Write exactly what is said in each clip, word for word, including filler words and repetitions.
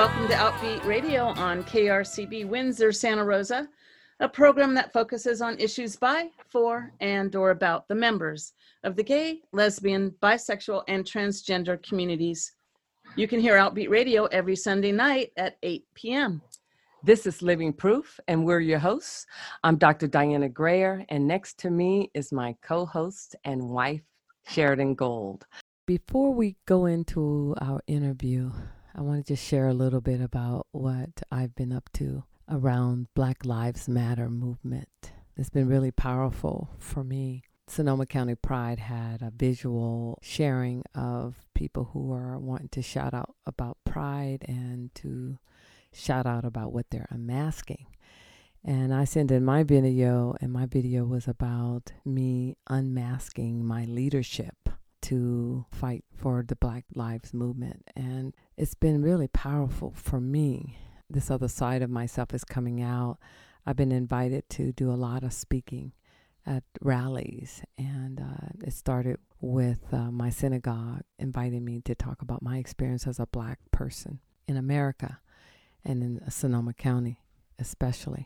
welcome to Outbeat Radio on K R C B Windsor, Santa Rosa, a program that focuses on issues by, for, and or about the members of the gay, lesbian, bisexual, and transgender communities. You can hear Outbeat Radio every Sunday night at eight p.m. This is Living Proof, and we're your hosts. I'm Doctor Diana Grayer, and next to me is my co-host and wife, Sheridan Gold. Before we go into our interview, I want to just share a little bit about what I've been up to around Black Lives Matter movement. It's been really powerful for me. Sonoma County Pride had a visual sharing of people who are wanting to shout out about Pride and to shout out about what they're unmasking. And I sent in my video, and my video was about me unmasking my leadership to fight for the Black Lives Movement. And it's been really powerful for me. This other side of myself is coming out. I've been invited to do a lot of speaking at rallies, and uh, it started with uh, my synagogue inviting me to talk about my experience as a Black person in America and in Sonoma County especially.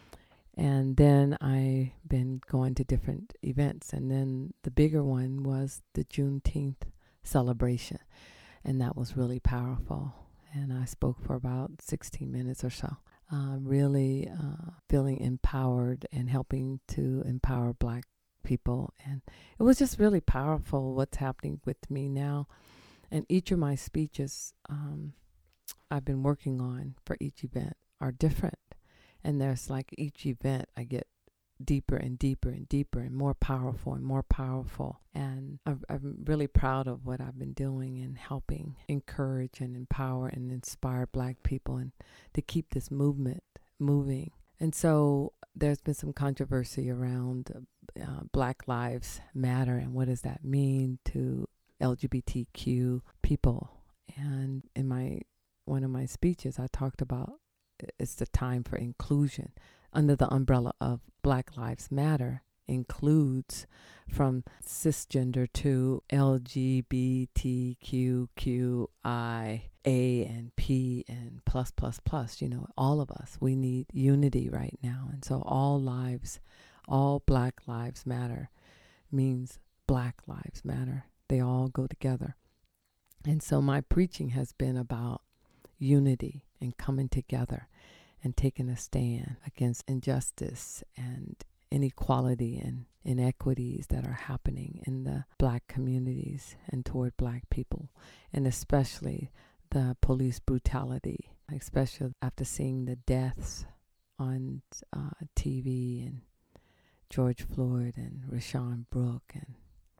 And then I've been going to different events, and then the bigger one was the Juneteenth celebration, and that was really powerful. And I spoke for about sixteen minutes or so, uh, really uh, feeling empowered and helping to empower Black people. And it was just really powerful what's happening with me now. And each of my speeches um, I've been working on for each event are different. And there's like each event I get deeper and deeper and deeper and more powerful and more powerful. And I'm, I'm really proud of what I've been doing and helping encourage and empower and inspire Black people and to keep this movement moving. And so there's been some controversy around uh, Black Lives Matter and what does that mean to L G B T Q people. And in my one of my speeches, I talked about it's the time for inclusion under the umbrella of Black Lives Matter includes from cisgender to L G B T Q Q I A and P and plus, plus, plus, you know, all of us. We need unity right now. And so all lives, all Black Lives Matter means Black Lives Matter. They all go together. And so my preaching has been about unity and coming together and taking a stand against injustice and inequality and inequities that are happening in the Black communities and toward Black people, and especially the police brutality, especially after seeing the deaths on uh, T V and George Floyd and Rashawn Brooke and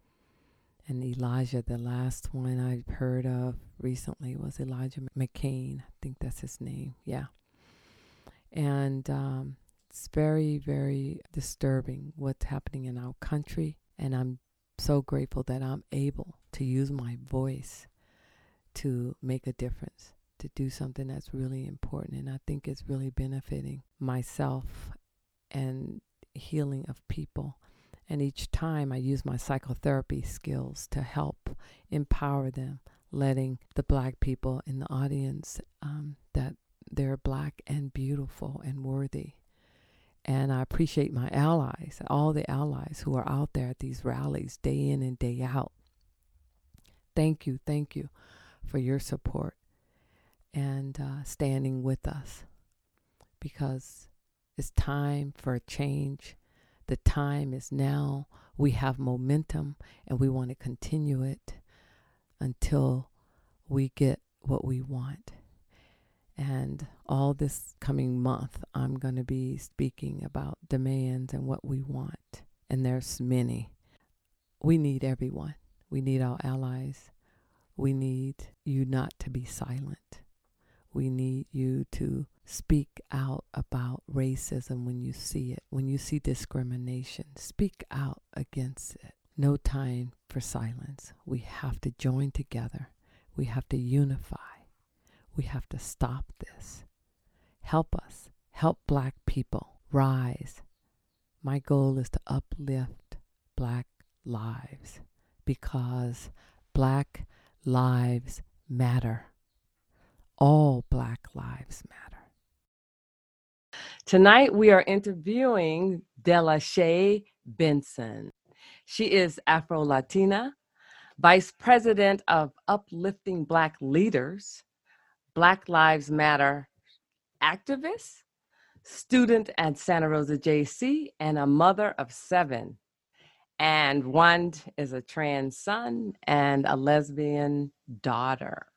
And Elijah. The last one I've heard of recently was Elijah McCain. I think that's his name. Yeah. And um, it's very, very disturbing what's happening in our country. And I'm so grateful that I'm able to use my voice to make a difference, to do something that's really important. And I think it's really benefiting myself and healing of people. And each time I use my psychotherapy skills to help empower them, letting the Black people in the audience um, that they're Black and beautiful and worthy. And I appreciate my allies, all the allies who are out there at these rallies day in and day out. Thank you, thank you for your support and uh, standing with us, because it's time for a change. The time is now. We have momentum, and we want to continue it until we get what we want. And all this coming month, I'm going to be speaking about demands and what we want. And there's many. We need everyone. We need our allies. We need you not to be silent. We need you to speak out about racism when you see it. When you see discrimination, speak out against it. No time for silence. We have to join together. We have to unify. We have to stop this. Help us. Help Black people rise. My goal is to uplift Black lives, because Black lives matter. all Black Lives Matter. Tonight, we are interviewing Delashay Benson. She is Afro-Latina, Vice President of Uplifting Black Leaders, Black Lives Matter activist, student at Santa Rosa J C, and a mother of seven. And one is a trans son and a lesbian daughter.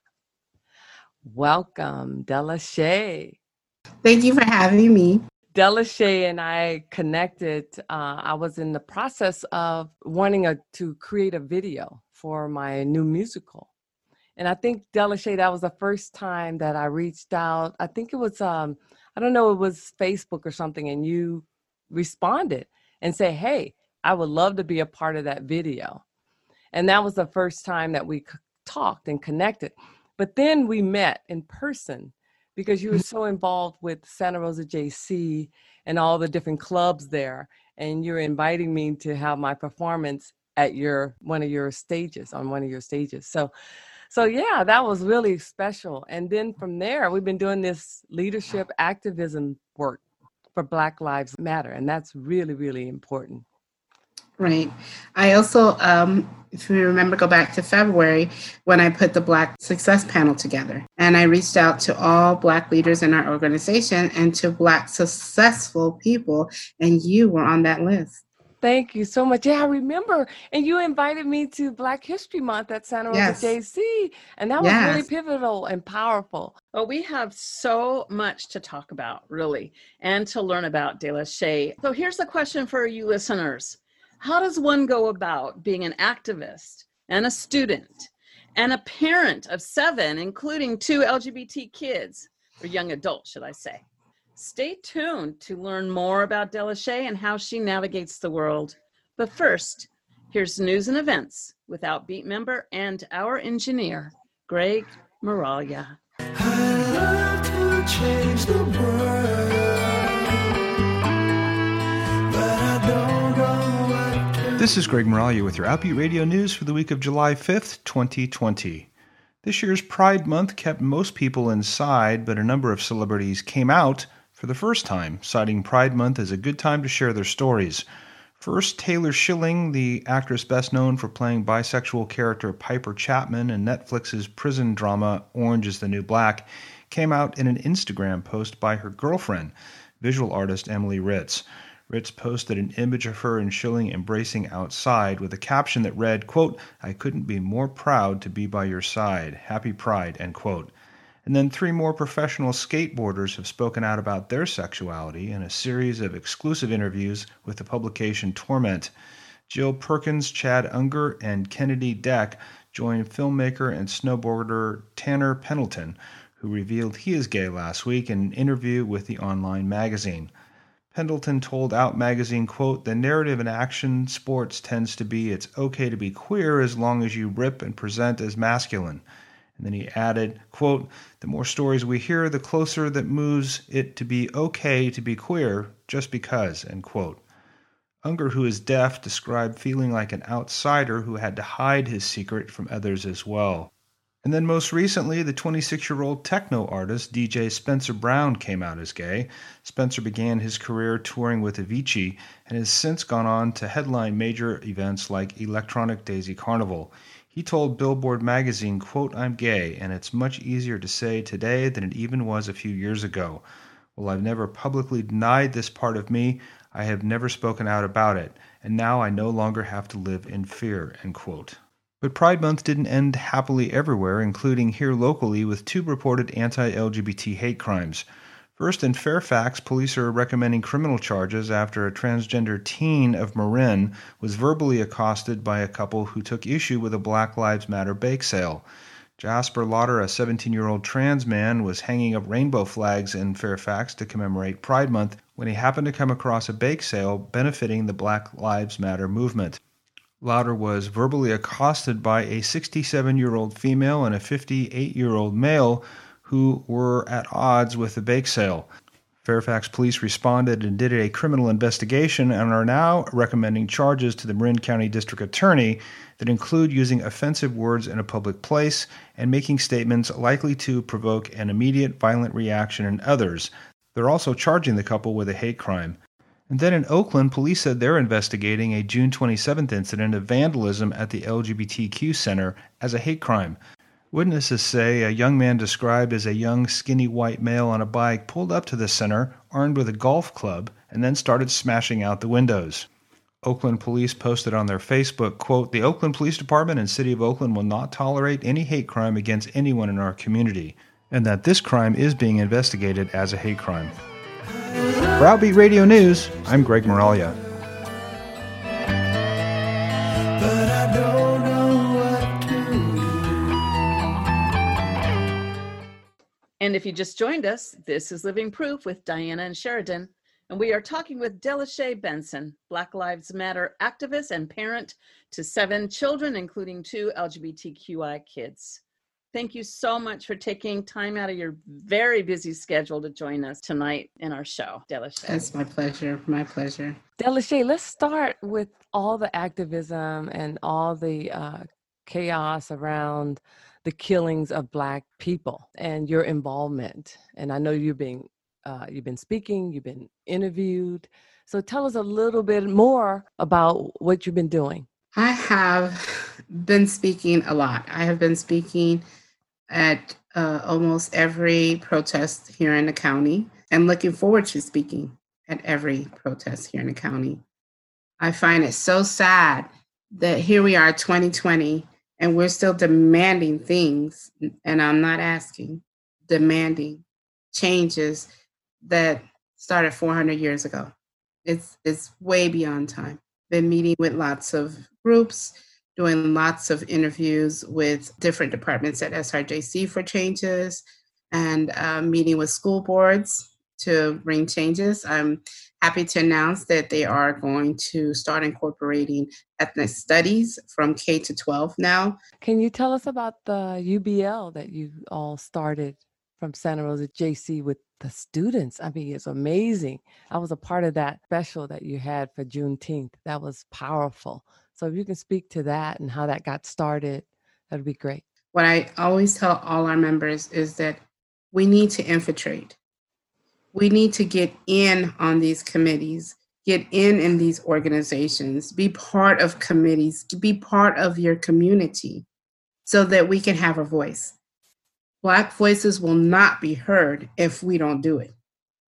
Welcome, Delashay. Thank you for having me. Delashay and I connected. Uh, I was in the process of wanting a, to create a video for my new musical. And I think, Delashay, that was the first time that I reached out. I think it was, um, I don't know, it was Facebook or something, and you responded and said, hey, I would love to be a part of that video. And that was the first time that we c- talked and connected. But then we met in person because you were so involved with Santa Rosa J C and all the different clubs there. And you're inviting me to have my performance at your one of your stages, on one of your stages. So, so yeah, that was really special. And then from there, we've been doing this leadership activism work for Black Lives Matter. And that's really, really important. Right. I also, um, if you remember, go back to February when I put the Black Success Panel together. And I reached out to all Black leaders in our organization and to Black successful people. And you were on that list. Thank you so much. Yeah, I remember. And you invited me to Black History Month at Santa Rosa Yes. J C. And that was Yes. really pivotal and powerful. Well, we have so much to talk about, really, and to learn about Delashay. So here's the question for you listeners. How does one go about being an activist and a student and a parent of seven, including two L G B T kids, or young adults, should I say? Stay tuned to learn more about Delashay and how she navigates the world. But first, here's news and events with Outbeat member and our engineer, Greg Moralia. I love to change the world, but I don't know what to. This is Greg Moralia with your Outbeat Radio News for the week of July fifth, twenty twenty. This year's Pride Month kept most people inside, but a number of celebrities came out for the first time, citing Pride Month as a good time to share their stories. First, Taylor Schilling, the actress best known for playing bisexual character Piper Chapman in Netflix's prison drama Orange is the New Black, came out in an Instagram post by her girlfriend, visual artist Emily Ritz. Ritz posted an image of her and Schilling embracing outside with a caption that read, quote, "I couldn't be more proud to be by your side. Happy Pride," end quote. And then three more professional skateboarders have spoken out about their sexuality in a series of exclusive interviews with the publication Torment. Jill Perkins, Chad Unger, and Kennedy Deck joined filmmaker and snowboarder Tanner Pendleton, who revealed he is gay last week in an interview with the online magazine. Pendleton told Out magazine, quote, "The narrative in action sports tends to be it's okay to be queer as long as you rip and present as masculine." And then he added, quote, "The more stories we hear, the closer that moves it to be okay to be queer just because," end quote. Unger, who is deaf, described feeling like an outsider who had to hide his secret from others as well. And then most recently, the twenty-six-year-old techno artist D J Spencer Brown came out as gay. Spencer began his career touring with Avicii and has since gone on to headline major events like Electronic Daisy Carnival. He told Billboard magazine, quote, "I'm gay, and it's much easier to say today than it even was a few years ago. Well, I've never publicly denied this part of me. I have never spoken out about it, and now I no longer have to live in fear," end quote. But Pride Month didn't end happily everywhere, including here locally with two reported anti-L G B T hate crimes. First, in Fairfax, police are recommending criminal charges after a transgender teen of Marin was verbally accosted by a couple who took issue with a Black Lives Matter bake sale. Jasper Lauder, a seventeen-year-old trans man, was hanging up rainbow flags in Fairfax to commemorate Pride Month when he happened to come across a bake sale benefiting the Black Lives Matter movement. Lauder was verbally accosted by a sixty-seven-year-old female and a fifty-eight-year-old male who were at odds with the bake sale. Fairfax police responded and did a criminal investigation and are now recommending charges to the Marin County District Attorney that include using offensive words in a public place and making statements likely to provoke an immediate violent reaction in others. They're also charging the couple with a hate crime. And then in Oakland, police said they're investigating a June twenty-seventh incident of vandalism at the L G B T Q Center as a hate crime. Witnesses say a young man described as a young, skinny white male on a bike pulled up to the center, armed with a golf club, and then started smashing out the windows. Oakland police posted on their Facebook, quote, "The Oakland Police Department and City of Oakland will not tolerate any hate crime against anyone in our community," and that this crime is being investigated as a hate crime. For Outbeat Radio News, I'm Greg Moralia. But I don't know what to do. And if you just joined us, this is Living Proof with Diana and Sheridan, and we are talking with Delashay Benson, Black Lives Matter activist and parent to seven children, including two L G B T Q I kids. Thank you so much for taking time out of your very busy schedule to join us tonight in our show, Delashay. It's my pleasure. My pleasure. Delashay, let's start with all the activism and all the uh, chaos around the killings of Black people and your involvement. And I know you've been uh, you've been speaking, you've been interviewed. So tell us a little bit more about what you've been doing. I have been speaking a lot. I have been speaking at uh, almost every protest here in the county and looking forward to speaking at every protest here in the county. I find it so sad that here we are, twenty twenty, and we're still demanding things, and I'm not asking, demanding changes that started four hundred years ago. It's, it's way beyond time. Been meeting with lots of groups, doing lots of interviews with different departments at S R J C for changes, and uh, meeting with school boards to bring changes. I'm happy to announce that they are going to start incorporating ethnic studies from K to twelve now. Can you tell us about the U B L that you all started from Santa Rosa J C with the students? I mean, it's amazing. I was a part of that special that you had for Juneteenth. That was powerful. So if you can speak to that and how that got started, that'd be great. What I always tell all our members is that we need to infiltrate. We need to get in on these committees, get in in these organizations, be part of committees, be part of your community so that we can have a voice. Black voices will not be heard if we don't do it.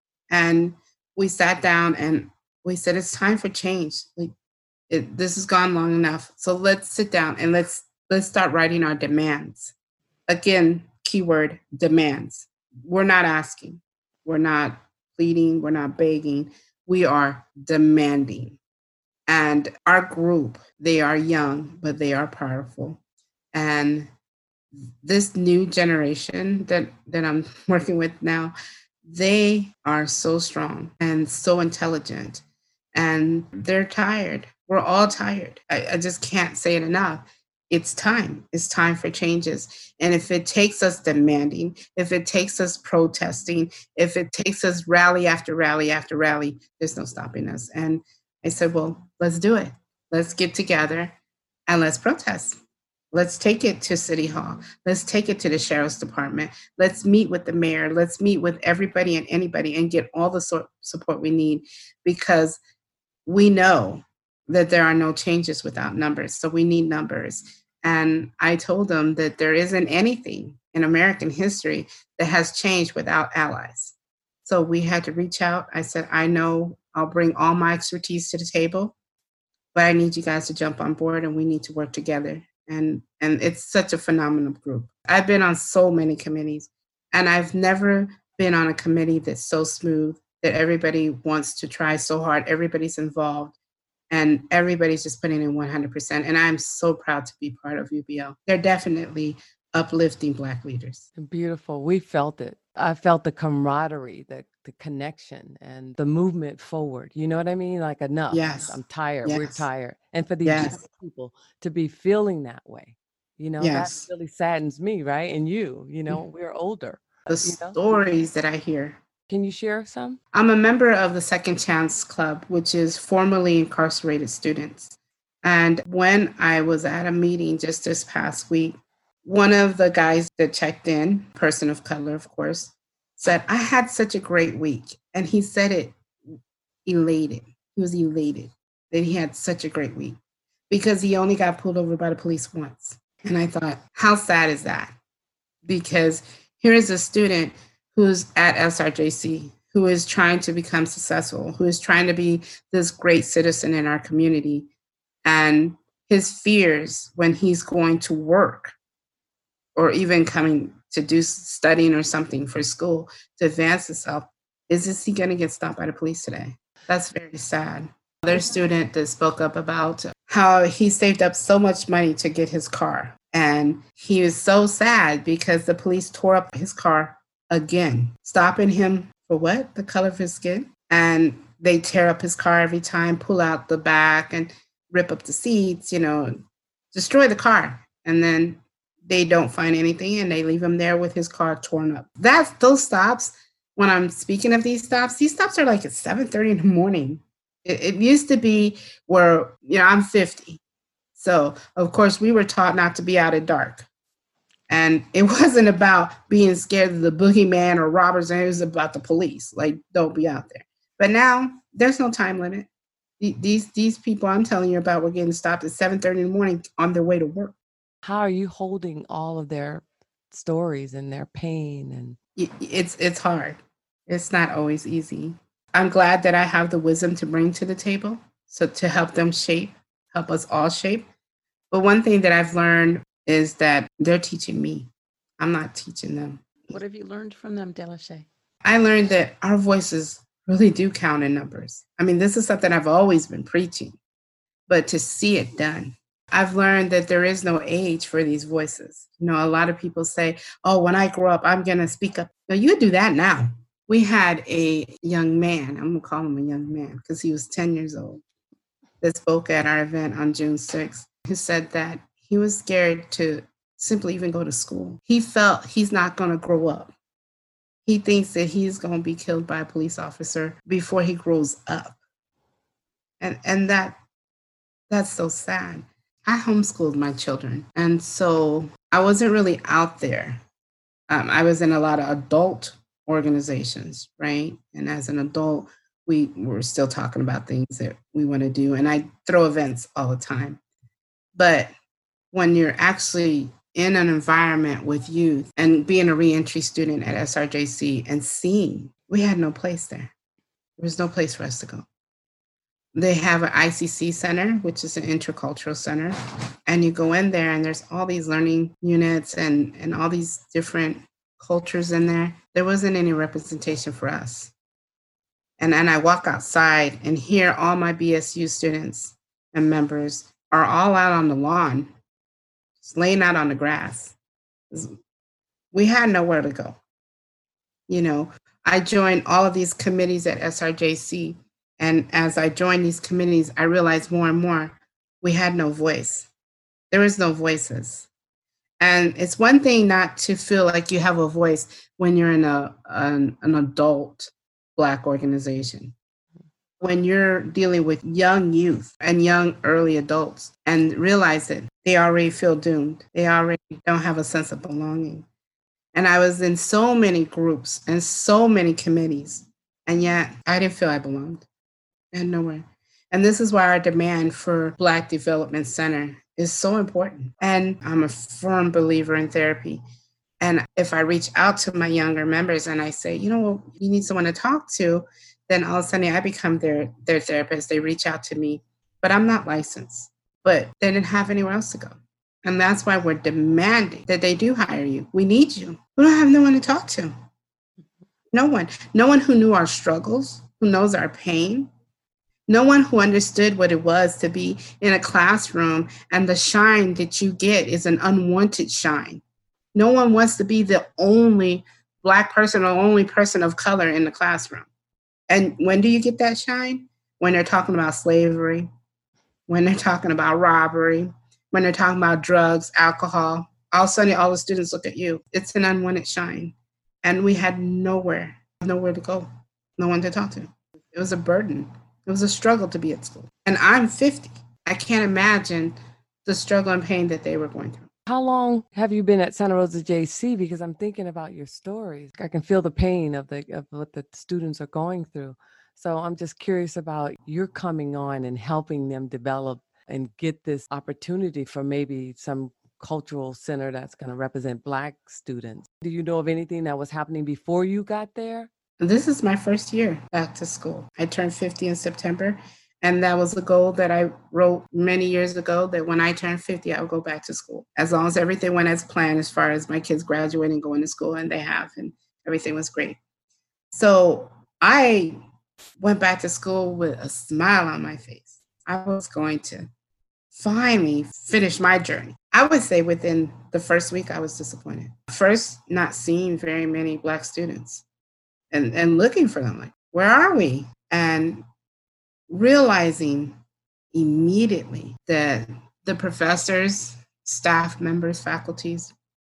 And we sat down and we said, it's time for change. Like, it, this has gone long enough. So let's sit down and let's let's start writing our demands. Again, keyword demands. We're not asking. We're not pleading. We're not begging. We are demanding. And our group, they are young, but they are powerful. And this new generation that, that I'm working with now, they are so strong and so intelligent, and they're tired. We're all tired. I, I just can't say it enough. It's time. It's time for changes. And if it takes us demanding, if it takes us protesting, if it takes us rally after rally after rally, there's no stopping us. And I said, well, let's do it. Let's get together and let's protest. Let's take it to City Hall. Let's take it to the Sheriff's Department. Let's meet with the mayor. Let's meet with everybody and anybody and get all the so- support we need, because we know that there are no changes without numbers. So we need numbers. And I told them that there isn't anything in American history that has changed without allies. So we had to reach out. I said, I know I'll bring all my expertise to the table, but I need you guys to jump on board and we need to work together. And, and it's such a phenomenal group. I've been on so many committees, and I've never been on a committee that's so smooth, that everybody wants to try so hard, everybody's involved, and everybody's just putting in one hundred percent. And I'm so proud to be part of U B L. They're definitely uplifting Black leaders. Beautiful. We felt it. I felt the camaraderie, the, the connection, and the movement forward. You know what I mean? Like, enough. Yes. I'm tired. Yes. We're tired. And for these Yes. young people to be feeling that way, you know, Yes. that really saddens me, right? And you, you know, we're older. The you know? stories that I hear Can you share some? I'm a member of the Second Chance Club, which is formerly incarcerated students. And when I was at a meeting just this past week, one of the guys that checked in, person of color, of course, said, I had such a great week. And he said it elated. He was elated that he had such a great week because he only got pulled over by the police once. And I thought, how sad is that? Because here is a student who's at S R J C, who is trying to become successful, who is trying to be this great citizen in our community. And his fears when he's going to work or even coming to do studying or something for school to advance himself, is is he going to get stopped by the police today? That's very sad. Another student that spoke up about how he saved up so much money to get his car. And he was so sad because the police tore up his car again, stopping him for what? The color of his skin. And they tear up his car every time, pull out the back and rip up the seats, you know, destroy the car. And then they don't find anything and they leave him there with his car torn up. That's those stops. When I'm speaking of these stops, these stops are like at seven thirty in the morning. It, it used to be where, you know, I'm fifty. So, of course, we were taught not to be out at dark. And it wasn't about being scared of the boogeyman or robbers. It was about the police. Like, don't be out there. But now there's no time limit. These these people I'm telling you about were getting stopped at seven thirty in the morning on their way to work. How are you holding all of their stories and their pain? And it's it's hard. It's not always easy. I'm glad that I have the wisdom to bring to the table, so to help them shape, help us all shape. But one thing that I've learned is that they're teaching me. I'm not teaching them. What have you learned from them, Delashay? I learned that our voices really do count in numbers. I mean, this is something I've always been preaching, but to see it done. I've learned that there is no age for these voices. You know, a lot of people say, oh, when I grow up, I'm going to speak up. No, you do that now. We had a young man, I'm going to call him a young man because he was ten years old, that spoke at our event on June sixth, who said that he was scared to simply even go to school. He felt he's not going to grow up. He thinks that he's going to be killed by a police officer before he grows up. And and that that's so sad. I homeschooled my children. And so I wasn't really out there. Um, I was in a lot of adult organizations, right? And as an adult, we were still talking about things that we want to do. And I throw events all the time. But when you're actually in an environment with youth and being a reentry student at S R J C and seeing, we had no place there. There was no place for us to go. They have an I C C center, which is an intercultural center. And you go in there and there's all these learning units and, and all these different cultures in there. There wasn't any representation for us. And then I walk outside and hear all my B S U students and members are all out on the lawn, just laying out on the grass. We had nowhere to go. You know, I joined all of these committees at S R J C. And as I joined these committees, I realized more and more we had no voice. There was no voices. And it's one thing not to feel like you have a voice when you're in a an, an adult Black organization. When you're dealing with young youth and young early adults and realize that they already feel doomed. They already don't have a sense of belonging. And I was in so many groups and so many committees, and yet I didn't feel I belonged. And nowhere. And this is why our demand for Black Development Center is so important. And I'm a firm believer in therapy. And if I reach out to my younger members and I say, you know, you need someone to talk to, then all of a sudden I become their, their therapist. They reach out to me, but I'm not licensed. But they didn't have anywhere else to go. And that's why we're demanding that they do hire you. We need you. We don't have no one to talk to. No one. No one who knew our struggles, who knows our pain. No one who understood what it was to be in a classroom and the shine that you get is an unwanted shine. No one wants to be the only Black person or only person of color in the classroom. And when do you get that shine? When they're talking about slavery, when they're talking about robbery, when they're talking about drugs, alcohol. All of a sudden, all the students look at you. It's an unwanted shine. And we had nowhere nowhere to go, no one to talk to. It was a burden. It was a struggle to be at school. And I'm fifty. I can't imagine the struggle and pain that they were going through. How long have you been at Santa Rosa J C? Because I'm thinking about your stories. I can feel the pain of the of what the students are going through. So I'm just curious about your coming on and helping them develop and get this opportunity for maybe some cultural center that's going to represent Black students. Do you know of anything that was happening before you got there? This is my first year back to school. I turned fifty in September, and that was a goal that I wrote many years ago, that when I turned fifty, I would go back to school. As long as everything went as planned as far as my kids graduating, going to school, and they have, and everything was great. So I went back to school with a smile on my face. I was going to finally finish my journey. I would say within the first week, I was disappointed. First, not seeing very many Black students and, and looking for them, like, where are we? And realizing immediately that the professors, staff members, faculties,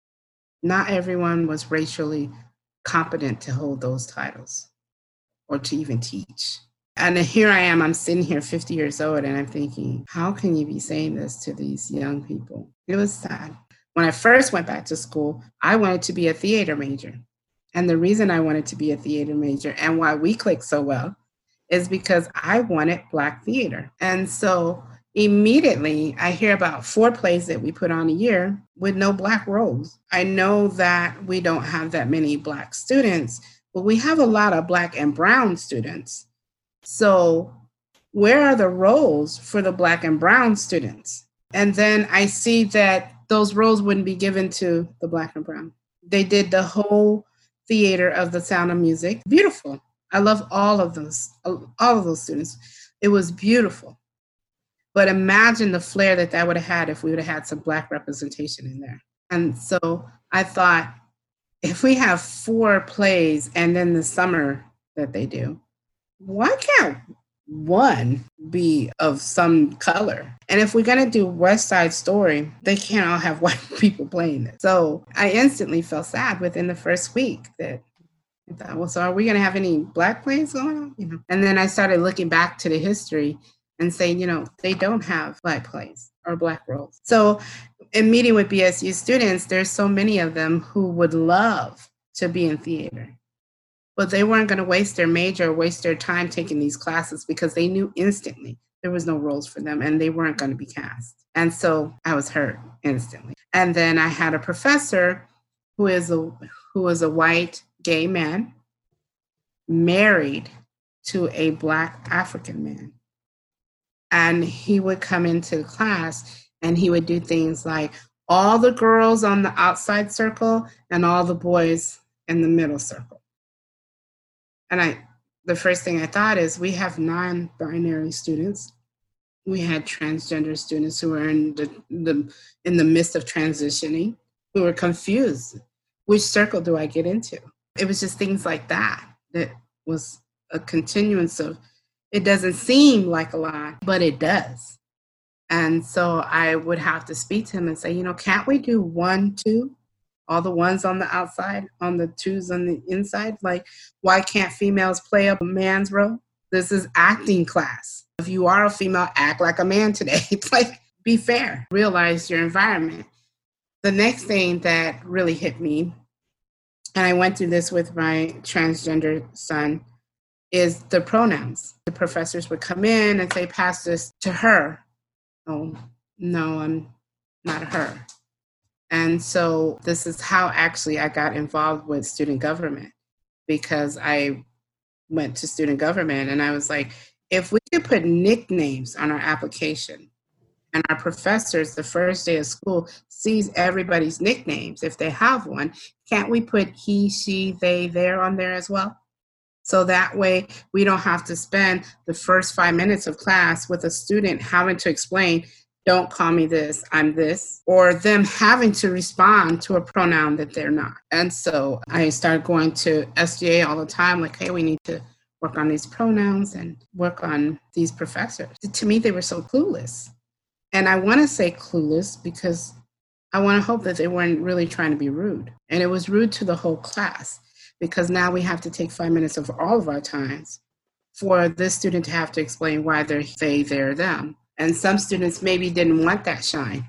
not everyone was racially competent to hold those titles or to even teach. And here I am, I'm sitting here fifty years old, and I'm thinking, how can you be saying this to these young people? It was sad. When I first went back to school, I wanted to be a theater major. And the reason I wanted to be a theater major and why we clicked so well is because I wanted Black theater. And so immediately I hear about four plays that we put on a year with no Black roles. I know that we don't have that many Black students, but we have a lot of Black and brown students. So where are the roles for the Black and brown students? And then I see that those roles wouldn't be given to the Black and brown. They did the whole theater of The Sound of Music. Beautiful. I love all of those, all of those students. It was beautiful. But imagine the flair that that would have had if we would have had some Black representation in there. And so I thought, if we have four plays and then the summer that they do, why can't one be of some color? And if we're going to do West Side Story, they can't all have white people playing it. So I instantly felt sad within the first week that I thought, well, so are we going to have any Black plays going on? You know? And then I started looking back to the history and saying, you know, they don't have Black plays or Black roles. So in meeting with B S U students, there's so many of them who would love to be in theater, but they weren't going to waste their major or waste their time taking these classes because they knew instantly there was no roles for them and they weren't going to be cast. And so I was hurt instantly. And then I had a professor who is a who is a white gay man married to a Black African man. And he would come into the class and he would do things like all the girls on the outside circle and all the boys in the middle circle. And I, the first thing I thought is, we have non-binary students. We had transgender students who were in the, the in the midst of transitioning, who were confused. Which circle do I get into? It was just things like that that was a continuance of, it doesn't seem like a lot, but it does. And so I would have to speak to him and say, you know, can't we do one, two? All the ones on the outside, on the twos on the inside? Like, why can't females play a man's role? This is acting class. If you are a female, act like a man today. It's like, be fair. Realize your environment. The next thing that really hit me, and I went through this with my transgender son, is the pronouns. The professors would come in and say, pass this to her. Oh, no, I'm not her. And so this is how actually I got involved with student government, because I went to student government and I was like, if we could put nicknames on our application and our professors the first day of school sees everybody's nicknames, if they have one, can't we put he, she, they, there on there as well? So that way we don't have to spend the first five minutes of class with a student having to explain, don't call me this, I'm this, or them having to respond to a pronoun that they're not. And so I started going to S G A all the time, like, hey, we need to work on these pronouns and work on these professors. To me, they were so clueless. And I want to say clueless because I want to hope that they weren't really trying to be rude. And it was rude to the whole class, because now we have to take five minutes of all of our times for this student to have to explain why they're they, they're them. And some students maybe didn't want that shine.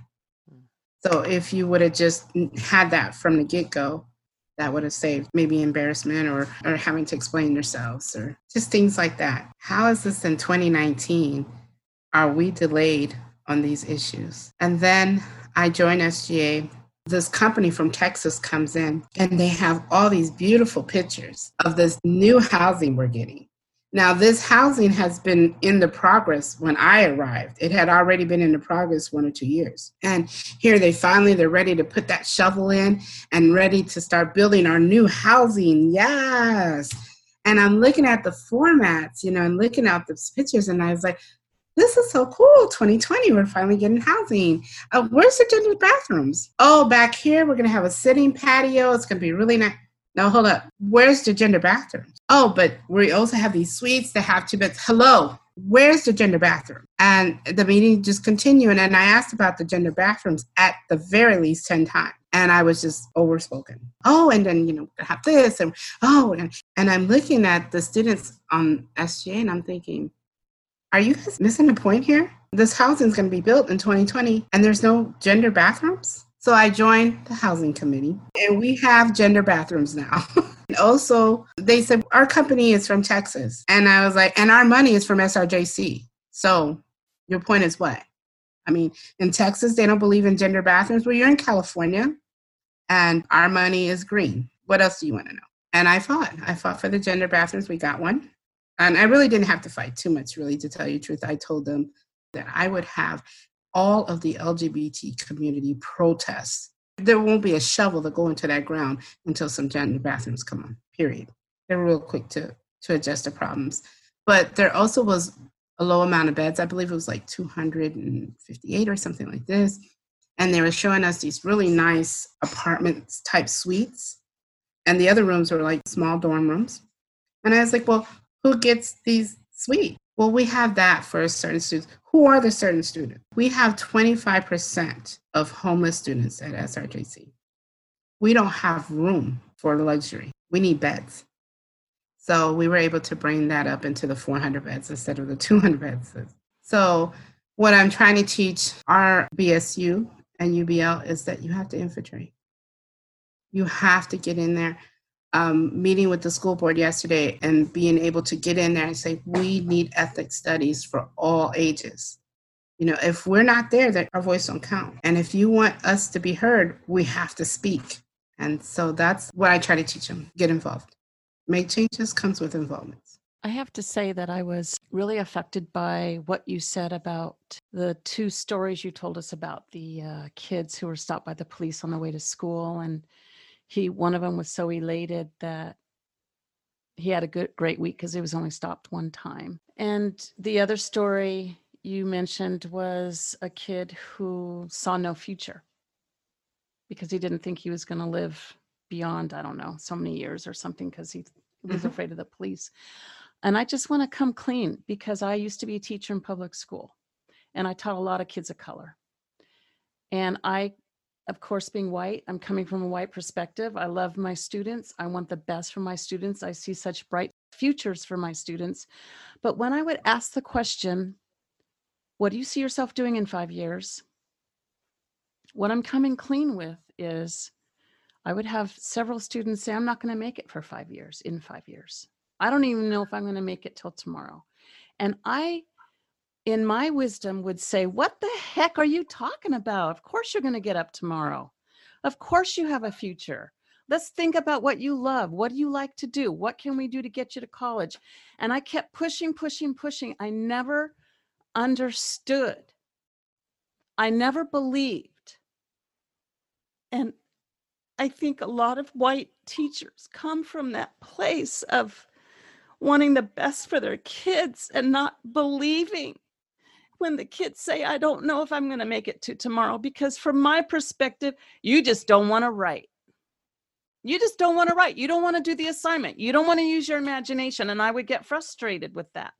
So if you would have just had that from the get-go, that would have saved maybe embarrassment or, or having to explain yourselves or just things like that. How is this in twenty nineteen? Are we delayed on these issues? And then I joined S G A. This company from Texas comes in and they have all these beautiful pictures of this new housing we're getting. Now, this housing has been in the progress when I arrived. It had already been in the progress one or two years. And here they finally, they're ready to put that shovel in and ready to start building our new housing. Yes. And I'm looking at the formats, you know, and looking at the pictures, and I was like, this is so cool. twenty twenty, we're finally getting housing. Uh, where's the gender bathrooms? Oh, back here, we're going to have a sitting patio. It's going to be really nice. No, hold up. Where's the gender bathrooms? Oh, but we also have these suites that have two beds. Hello, where's the gender bathroom? And the meeting just continued. And I asked about the gender bathrooms at the very least ten times. And I was just overspoken. Oh, and then, you know, have this. And oh, and, and I'm looking at the students on S G A and I'm thinking, are you guys missing the point here? This housing is going to be built in twenty twenty and there's no gender bathrooms? So I joined the housing committee and we have gender bathrooms now. And also, they said, our company is from Texas. And I was like, and our money is from S R J C. So your point is what? I mean, in Texas, they don't believe in gender bathrooms. Well, you're in California and our money is green. What else do you want to know? And I fought. I fought for the gender bathrooms. We got one. And I really didn't have to fight too much, really, to tell you the truth. I told them that I would have all of the L G B T community protests. There won't be a shovel to go into that ground until some gender bathrooms come on, period. They're real quick to, to adjust the problems. But there also was a low amount of beds. I believe it was like two hundred fifty-eight or something like this. And they were showing us these really nice apartments type suites. And the other rooms were like small dorm rooms. And I was like, well, who gets these suites? Well, we have that for certain students. Who are the certain students? We have twenty-five percent of homeless students at S R J C. We don't have room for luxury. We need beds. So we were able to bring that up into the four hundred beds instead of the two hundred beds. So what I'm trying to teach our B S U and U B L is that you have to infiltrate. You have to get in there. Um, meeting with the school board yesterday and being able to get in there and say, we need ethics studies for all ages. You know, if we're not there, that our voice don't count. And if you want us to be heard, we have to speak. And so that's what I try to teach them, get involved. Make changes comes with involvement. I have to say that I was really affected by what you said about the two stories you told us about the uh, kids who were stopped by the police on the way to school. And He, one of them was so elated that he had a good, great week because he was only stopped one time. And the other story you mentioned was a kid who saw no future because he didn't think he was going to live beyond, I don't know, so many years or something because he was mm-hmm. afraid of the police. And I just want to come clean because I used to be a teacher in public school and I taught a lot of kids of color. And I Of course, being white, I'm coming from a white perspective. I love my students. I want the best for my students. I see such bright futures for my students. But when I would ask the question, what do you see yourself doing in five years? What I'm coming clean with is I would have several students say, I'm not going to make it for five years, in five years. I don't even know if I'm going to make it till tomorrow. And I in my wisdom would say, what the heck are you talking about? Of course you're going to get up tomorrow. Of course you have a future. Let's think about what you love. What do you like to do? What can we do to get you to college? And I kept pushing, pushing, pushing. I never understood. I never believed. And I think a lot of white teachers come from that place of wanting the best for their kids and not believing when the kids say, I don't know if I'm going to make it to tomorrow, because from my perspective, you just don't want to write. You just don't want to write. You don't want to do the assignment. You don't want to use your imagination. And I would get frustrated with that.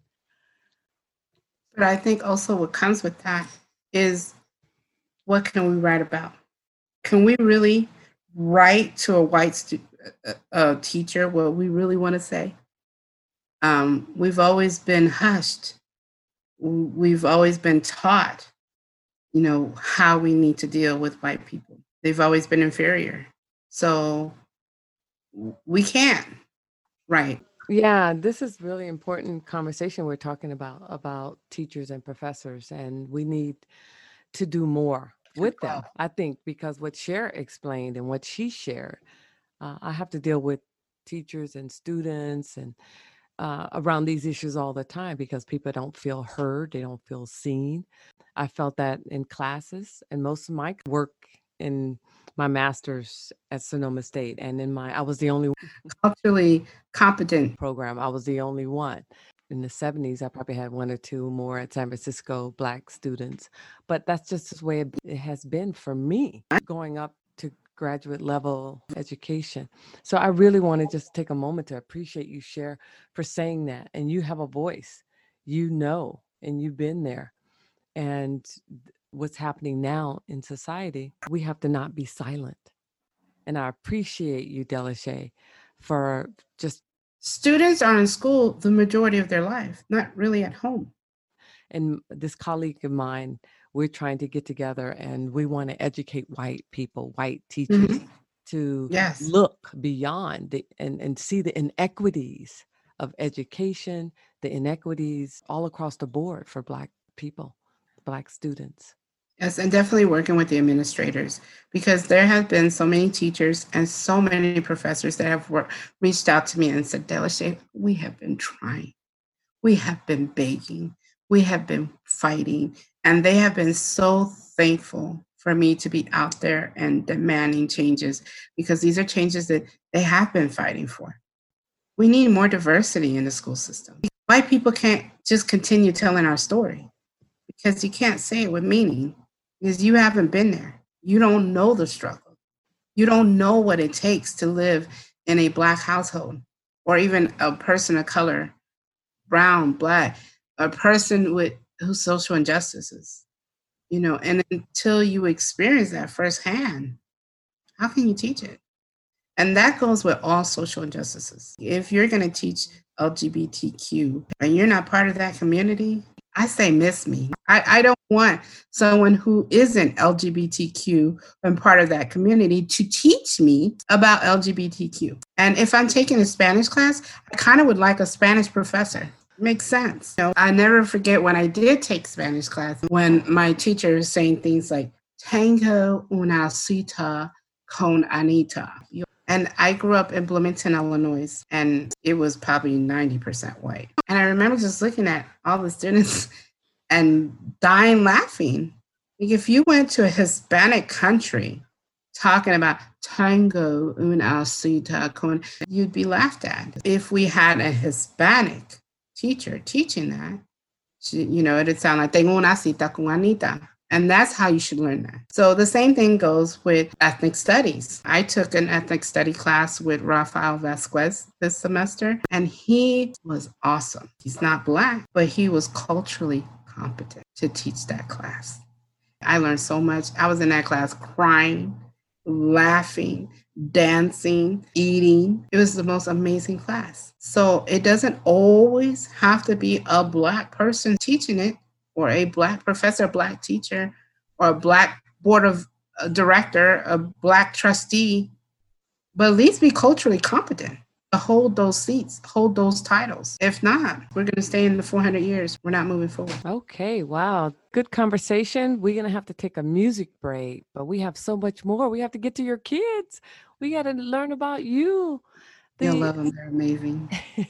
But I think also what comes with that is, what can we write about? Can we really write to a white stu- a, a teacher what we really want to say. Um, we've always been hushed. We've always been taught, you know, how we need to deal with white people. They've always been inferior. So we can't, right? Yeah, this is really important conversation we're talking about, about teachers and professors, and we need to do more with them, I think, because what Cher explained and what she shared, uh, I have to deal with teachers and students and uh, around these issues all the time because people don't feel heard, they don't feel seen. I felt that in classes and most of my work in my master's at Sonoma State, and in my, I was the only Culturally competent program, I was the only one. In the seventies, I probably had one or two more at San Francisco Black students, but that's just the way it, it has been for me going up to graduate level education. So I really want to just take a moment to appreciate you, Cher, for saying that. And you have a voice, you know, and you've been there. And what's happening now in society, we have to not be silent. And I appreciate you, Delashay, for just. Students are in school the majority of their life, not really at home. And this colleague of mine, we're trying to get together and we want to educate white people, white teachers, mm-hmm. to yes. look beyond the, and, and see the inequities of education, the inequities all across the board for Black people, Black students. Yes, and definitely working with the administrators, because there have been so many teachers and so many professors that have worked, reached out to me and said, Delashay, we have been trying. We have been begging. We have been fighting. And they have been so thankful for me to be out there and demanding changes, because these are changes that they have been fighting for. We need more diversity in the school system. White people can't just continue telling our story, because you can't say it with meaning. Because you haven't been there. You don't know the struggle. You don't know what it takes to live in a Black household, or even a person of color, brown, Black, a person with whose social injustices, you know, and until you experience that firsthand, how can you teach it? And that goes with all social injustices. If you're going to teach L G B T Q and you're not part of that community, I say miss me. I, I don't want someone who isn't L G B T Q and part of that community to teach me about L G B T Q. And if I'm taking a Spanish class, I kind of would like a Spanish professor. Makes sense. You know, I never forget when I did take Spanish class, when my teacher was saying things like, Tengo una cita con Anita. And I grew up in Bloomington, Illinois, and it was probably ninety percent white. And I remember just looking at all the students and dying laughing. Like, if you went to a Hispanic country talking about tango una cita con, you'd be laughed at. If we had a Hispanic teacher teaching that, she, you know, it'd sound like tengo una cita con Anita. And that's how you should learn that. So the same thing goes with ethnic studies. I took an ethnic study class with Rafael Vasquez this semester, and he was awesome. He's not Black, but he was culturally competent to teach that class. I learned so much. I was in that class crying, laughing, dancing, eating. It was the most amazing class. So it doesn't always have to be a Black person teaching it, or a Black professor, a Black teacher, or a Black board of uh, director, a Black trustee, but at least be culturally competent to hold those seats, hold those titles. If not, we're going to stay in the four hundred years. We're not moving forward. Okay, wow. Good conversation. We're going to have to take a music break, but we have so much more. We have to get to your kids. We got to learn about you. The... You'll love them. They're amazing.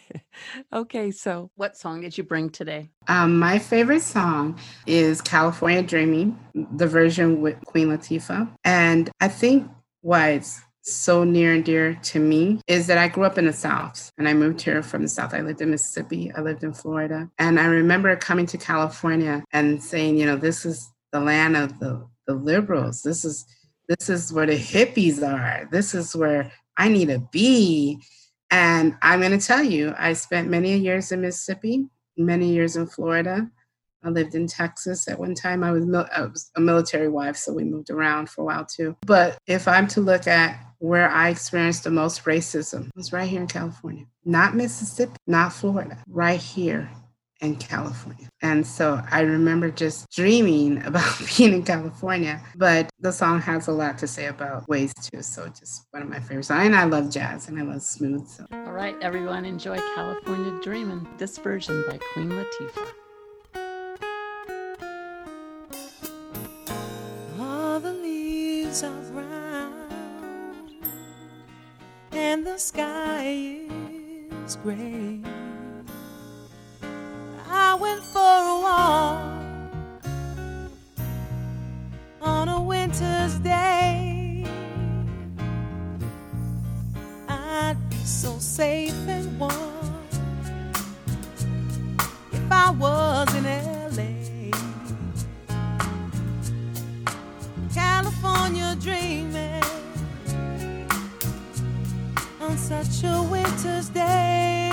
Okay, so what song did you bring today? Um, my favorite song is California Dreaming, the version with Queen Latifah. And I think why it's so near and dear to me is that I grew up in the South, and I moved here from the South. I lived in Mississippi. I lived in Florida. And I remember coming to California and saying, you know, this is the land of the, the liberals. This is this is where the hippies are. This is where I need to be. And I'm going to tell you, I spent many years in Mississippi, many years in Florida. I lived in Texas at one time. I was, mil- I was a military wife, so we moved around for a while too. But if I'm to look at where I experienced the most racism was right here in California, not Mississippi, not Florida, right here in California. And so I remember just dreaming about being in California, but the song has a lot to say about ways too. So just one of my favorite songs. And I love jazz and I love smooth. So. All right, everyone, enjoy California Dreamin', this version by Queen Latifah. All the leaves are brown and the sky is gray. I went for a walk on a winter's day. I'd be so safe and warm if I was in L A. California dreaming on such a winter's day.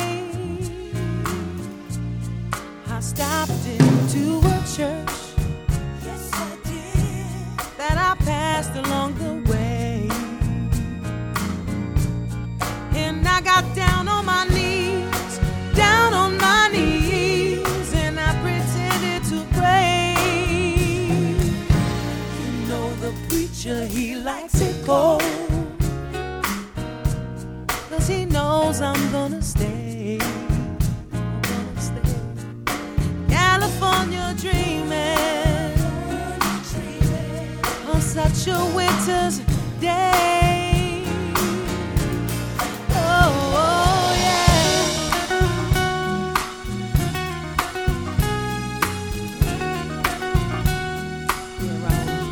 I stopped into a church, yes I did, that I passed along the way. And I got down on my knees, down on my knees, and I pretended to pray. You know the preacher, he likes it cold, 'cause he knows I'm gonna stay. I'm gonna stay. California dreaming on such a winter's day. Oh, oh yeah. You're right.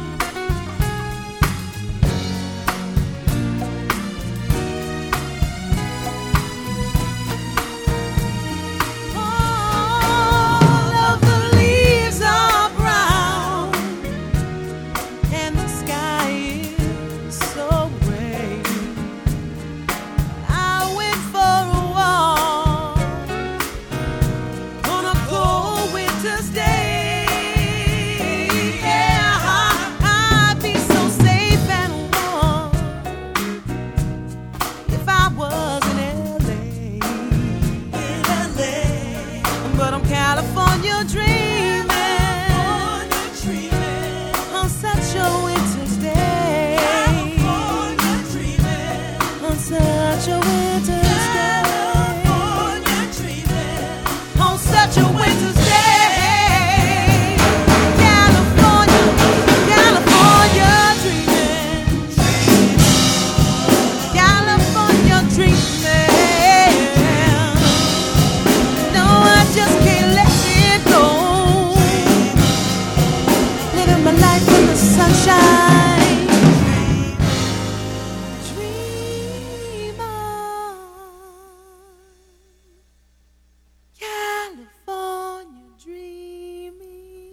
All of the leaves are brown and the sky is so gray. I went for a walk on a cold winter's day. Yeah, I'd be so safe and warm if I was in L A. In L A, but I'm California dreaming, California dreaming on such a winter's day. California dreaming on such a winter's day. California dreaming on such a winter's day. California, California dreaming, California dreaming. No, I just can't let it go. Living my life in the sunshine. Dream on, California dreaming.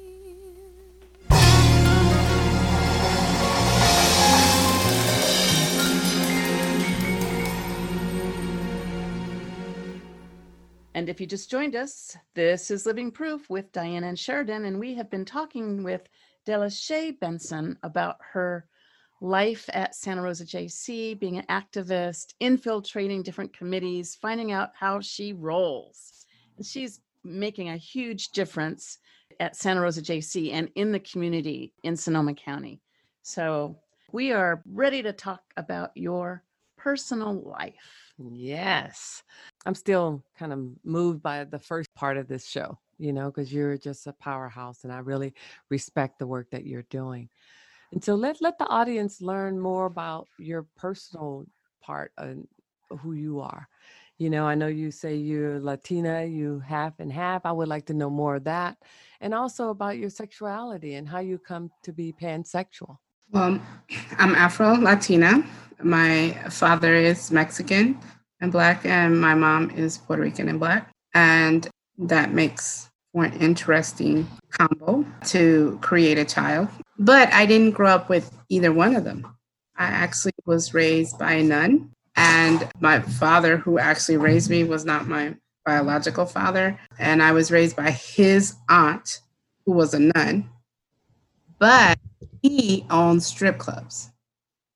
And if you just joined us, this is Living Proof with Diana and Sheridan, and we have been talking with Delashay Benson about her life at Santa Rosa J C, being an activist, infiltrating different committees, finding out how she rolls. And she's making a huge difference at Santa Rosa J C and in the community in Sonoma County. So we are ready to talk about your personal life. Yes. I'm still kind of moved by the first part of this show, you know, because you're just a powerhouse and I really respect the work that you're doing. And so let let the audience learn more about your personal part and who you are. You know, I know you say you're Latina, you half and half. I would like to know more of that. And also about your sexuality and how you come to be pansexual. Well, I'm Afro-Latina. My father is Mexican and Black, and my mom is Puerto Rican and Black. And that makes for an interesting combo to create a child. But I didn't grow up with either one of them. I actually was raised by a nun, and my father, who actually raised me, was not my biological father. And I was raised by his aunt, who was a nun, but he owned strip clubs.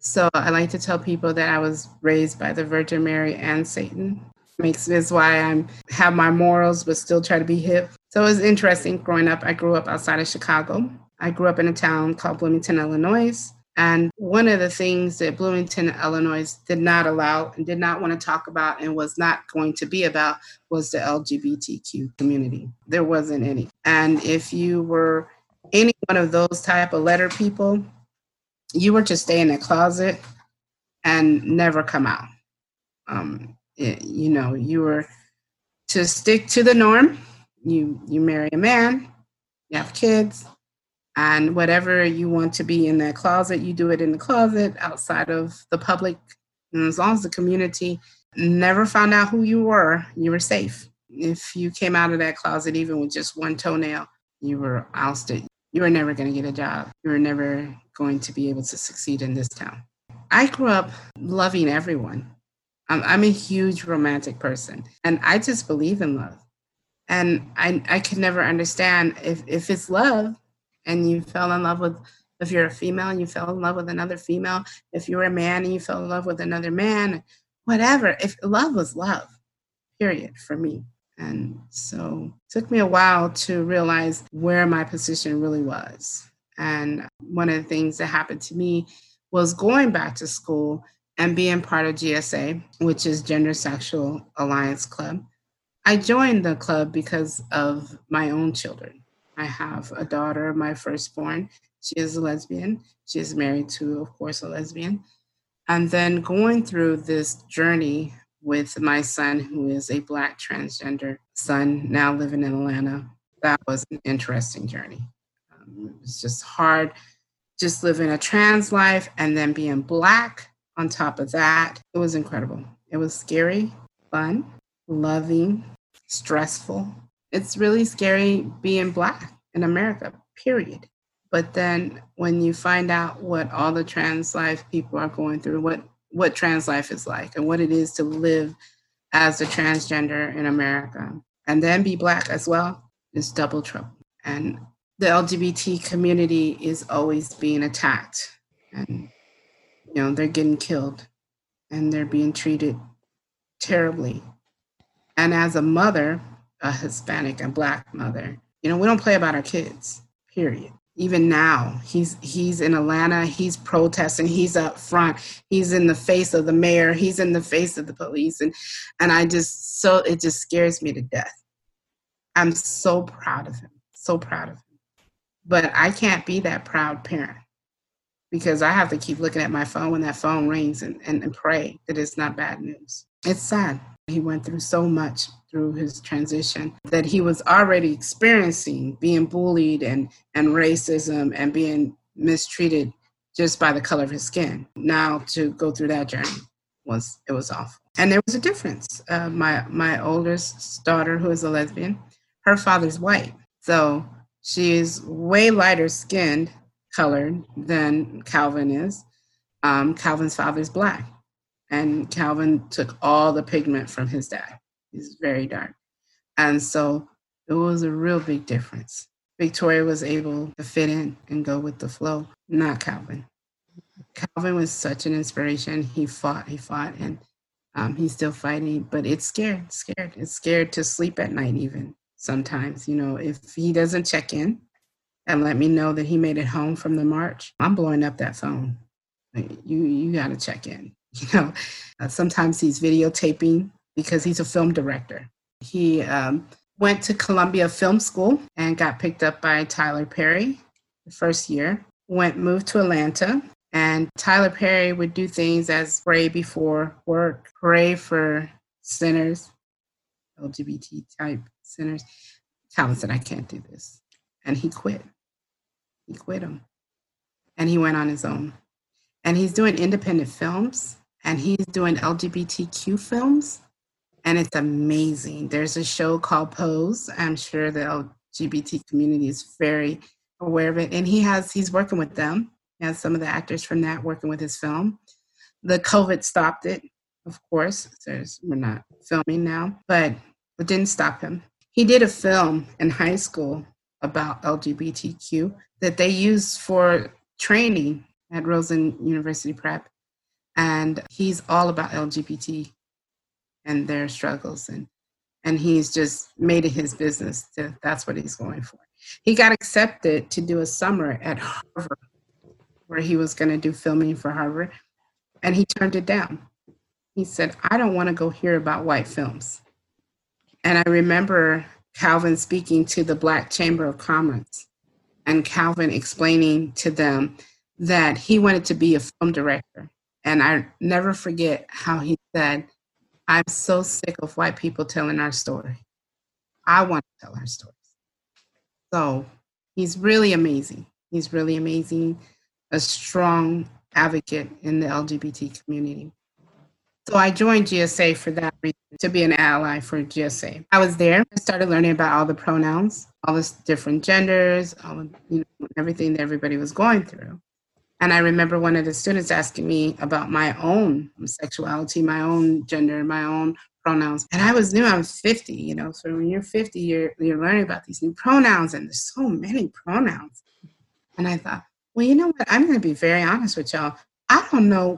So I like to tell people that I was raised by the Virgin Mary and Satan. Makes this why I'm have my morals, but still try to be hip. So it was interesting growing up. I grew up outside of Chicago. I grew up in a town called Bloomington, Illinois. And one of the things that Bloomington, Illinois did not allow and did not want to talk about and was not going to be about was the L G B T Q community. There wasn't any. And if you were any one of those type of letter people, you were to stay in a closet and never come out. Um, it, you know, you were to stick to the norm. You you marry a man, you have kids, and whatever you want to be in that closet, you do it in the closet outside of the public. And as long as the community never found out who you were, you were safe. If you came out of that closet, even with just one toenail, you were ousted. You were never going to get a job. You were never going to be able to succeed in this town. I grew up loving everyone. I'm, I'm a huge romantic person, and I just believe in love. And I, I could never understand if, if it's love, and you fell in love with, if you're a female and you fell in love with another female, if you were a man and you fell in love with another man, whatever, if love was love, period, for me. And so it took me a while to realize where my position really was. And one of the things that happened to me was going back to school and being part of G S A, which is Gender Sexual Alliance Club. I joined the club because of my own children. I have a daughter, my firstborn. She is a lesbian. She is married to, of course, a lesbian. And then going through this journey with my son, who is a Black transgender son, now living in Atlanta, that was an interesting journey. Um, it was just hard, just living a trans life and then being Black on top of that. It was incredible. It was scary, fun, loving, stressful. It's really scary being Black in America, period. But then when you find out what all the trans life people are going through, what, what trans life is like and what it is to live as a transgender in America, and then be Black as well, is double trouble. And the L G B T community is always being attacked. And, you know, they're getting killed and they're being treated terribly. And as a mother, a Hispanic and Black mother, you know, we don't play about our kids, period. Even now, he's he's in Atlanta, he's protesting, he's up front, he's in the face of the mayor, he's in the face of the police. And, and I just, so, it just scares me to death. I'm so proud of him, so proud of him. But I can't be that proud parent because I have to keep looking at my phone when that phone rings and, and, and pray that it's not bad news. It's sad. He went through so much through his transition that he was already experiencing being bullied and, and racism and being mistreated just by the color of his skin. Now to go through that journey was, it was awful. And there was a difference. Uh, my, my oldest daughter, who is a lesbian, her father's white. So she is way lighter skinned colored than Calvin is. Um, Calvin's father's Black. And Calvin took all the pigment from his dad. He's very dark. And so it was a real big difference. Victoria was able to fit in and go with the flow, not Calvin. Calvin was such an inspiration. He fought, he fought, and um, he's still fighting, but it's scared, it's scared. It's scared to sleep at night even sometimes. You know, if he doesn't check in and let me know that he made it home from the march, I'm blowing up that phone. Like, you, you got to check in. You know, uh, sometimes he's videotaping because he's a film director. He um, went to Columbia Film School and got picked up by Tyler Perry the first year, went, moved to Atlanta, and Tyler Perry would do things as pray before work, pray for sinners, L G B T type sinners. Calvin said, I can't do this. And he quit. He quit him. And he went on his own. And he's doing independent films. And he's doing L G B T Q films, and it's amazing. There's a show called Pose. I'm sure the L G B T community is very aware of it. And he has, he's working with them. He has some of the actors from that working with his film. The COVID stopped it, of course. There's, we're not filming now, but it didn't stop him. He did a film in high school about L G B T Q that they used for training at Rosen University Prep. And he's all about L G B T and their struggles. And, and he's just made it his business. To, that's what he's going for. He got accepted to do a summer at Harvard, where he was going to do filming for Harvard. And he turned it down. He said, I don't want to go hear about white films. And I remember Calvin speaking to the Black Chamber of Commerce, and Calvin explaining to them that he wanted to be a film director. And I never forget how he said, I'm so sick of white people telling our story. I want to tell our stories. So he's really amazing. He's really amazing, a strong advocate in the L G B T community. So I joined G S A for that reason, to be an ally for G S A. I was there. I started learning about all the pronouns, all the different genders, all of, you know, everything that everybody was going through. And I remember one of the students asking me about my own sexuality, my own gender, my own pronouns. And I was new, I was fifty, you know, so when you're fifty, you're, you're learning about these new pronouns, and there's so many pronouns. And I thought, well, you know what? I'm going to be very honest with y'all. I don't know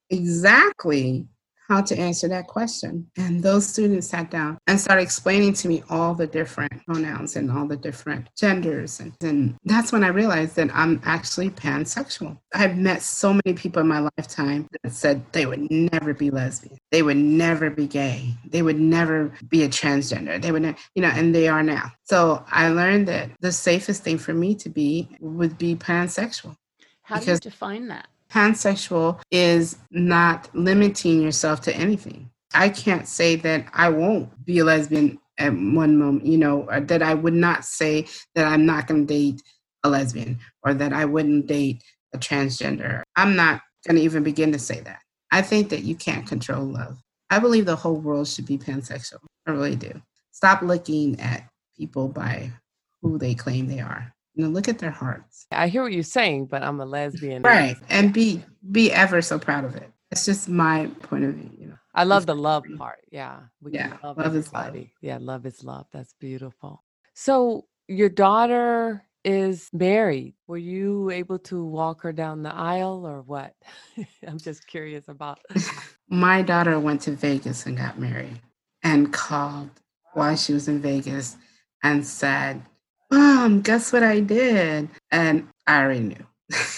exactly how to answer that question. And those students sat down and started explaining to me all the different pronouns and all the different genders. And, and that's when I realized that I'm actually pansexual. I've met so many people in my lifetime that said they would never be lesbian. They would never be gay. They would never be a transgender. They would, ne- you know, and they are now. So I learned that the safest thing for me to be would be pansexual. How do you define that? Pansexual is not limiting yourself to anything. I can't say that I won't be a lesbian at one moment, you know, or that I would not say that I'm not going to date a lesbian, or that I wouldn't date a transgender. I'm not going to even begin to say that. I think that you can't control love. I believe the whole world should be pansexual. I really do. Stop looking at people by who they claim they are. You know, look at their hearts. I hear what you're saying, but I'm a lesbian. Right. And be be ever so proud of it. It's just my point of view, you know. I love the love part. Yeah. We Yeah. can love, Love is everybody. love. Yeah, love is love. That's beautiful. So your daughter is married. Were you able to walk her down the aisle or what? I'm just curious about. My daughter went to Vegas and got married, and called while she was in Vegas and said, Mom, guess what I did? And I already knew.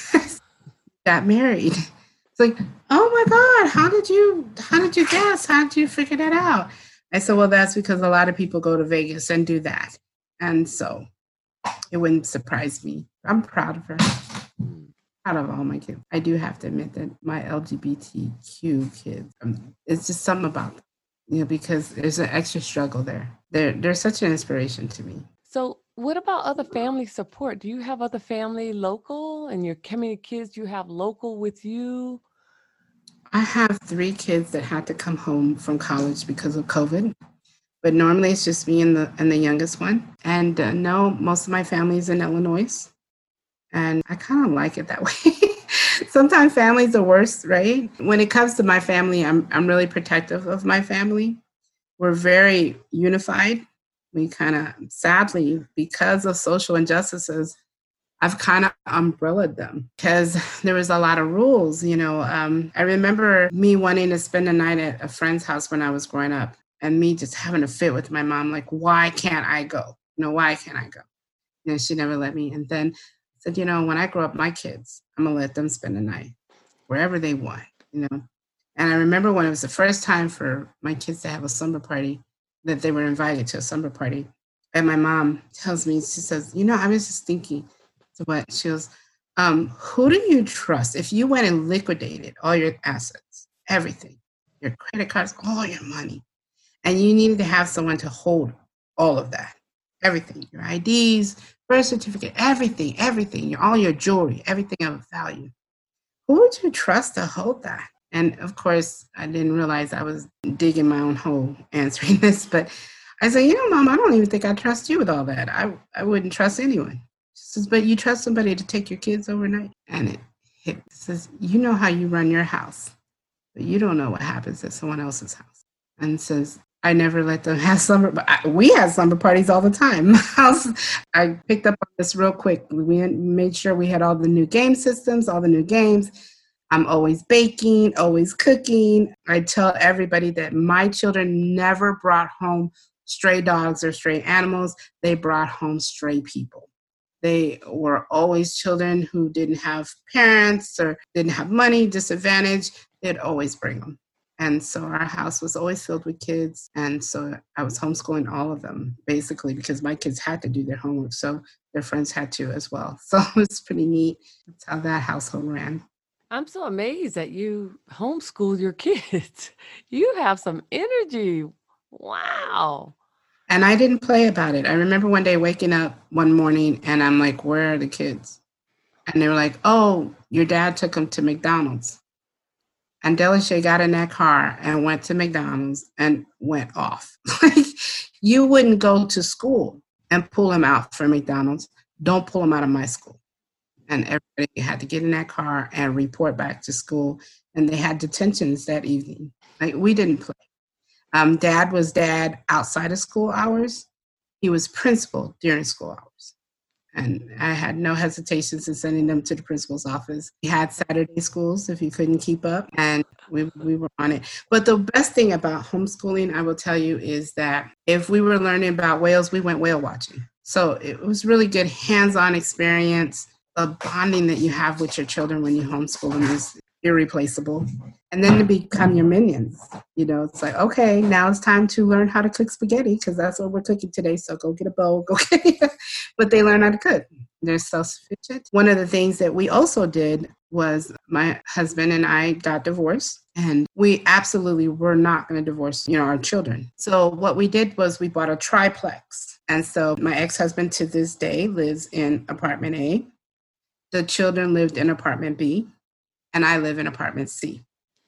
Got married. It's like, oh my God, how did you how did you guess? How did you figure that out? I said, well, that's because a lot of people go to Vegas and do that. And so it wouldn't surprise me. I'm proud of her. Proud of all my kids. I do have to admit that my L G B T Q kids, um, it's just something about them, you know, because there's an extra struggle there. They're, they're such an inspiration to me. So what about other family support? Do you have other family local, and your how many kids do you have local with you? I have three kids that had to come home from college because of COVID, but normally it's just me and the and the youngest one. And uh, no, most of my family is in Illinois, and I kind of like it that way. Sometimes families are worse, right? When it comes to my family, I'm I'm really protective of my family. We're very unified. We kind of, sadly, because of social injustices, I've kind of umbrellaed them because there was a lot of rules. You know, um, I remember me wanting to spend the night at a friend's house when I was growing up, and me just having a fit with my mom, like, why can't I go? You know, why can't I go? You know, she never let me. And then I said, you know, when I grow up, my kids, I'm going to let them spend the night wherever they want, you know. And I remember when it was the first time for my kids to have a slumber party, that they were invited to a slumber party. And my mom tells me, she says, you know, I was just thinking, so what? She goes, um, who do you trust? If you went and liquidated all your assets, everything, your credit cards, all your money, and you needed to have someone to hold all of that, everything, your I Ds, birth certificate, everything, everything, your, all your jewelry, everything of value, who would you trust to hold that? And of course, I didn't realize I was digging my own hole answering this, but I said, you know, Mom, I don't even think I trust you with all that. I, I wouldn't trust anyone. She says, but you trust somebody to take your kids overnight? And it hit. It says, you know how you run your house, but you don't know what happens at someone else's house. And says, I never let them have slumber, but I, we had slumber parties all the time. I picked up on this real quick. We made sure we had all the new game systems, all the new games. I'm always baking, always cooking. I tell everybody that my children never brought home stray dogs or stray animals. They brought home stray people. They were always children who didn't have parents or didn't have money, disadvantaged. They'd always bring them. And so our house was always filled with kids. And so I was homeschooling all of them, basically, because my kids had to do their homework. So their friends had to as well. So it was pretty neat. That's how that household ran. I'm so amazed that you homeschool your kids. You have some energy. Wow. And I didn't play about it. I remember one day waking up one morning and I'm like, where are the kids? And they were like, oh, your dad took them to McDonald's. And Delashay got in that car and went to McDonald's and went off. You wouldn't go to school and pull him out for McDonald's. Don't pull him out of my school. And everybody had to get in that car and report back to school. And they had detentions that evening. Like, we didn't play. Um, dad was dad outside of school hours. He was principal during school hours. And I had no hesitations in sending them to the principal's office. We had Saturday schools if you couldn't keep up, and we, we were on it. But the best thing about homeschooling, I will tell you, is that if we were learning about whales, we went whale watching. So it was really good hands-on experience. The bonding that you have with your children when you homeschool them is irreplaceable. And then to become your minions, you know, it's like, okay, now it's time to learn how to cook spaghetti because that's what we're cooking today. So go get a bowl, go get it. But they learn how to cook. They're self-sufficient. One of the things that we also did was my husband and I got divorced, and we absolutely were not going to divorce, you know, our children. So what we did was we bought a triplex. And so my ex-husband to this day lives in apartment A. The children lived in apartment B, and I live in apartment C.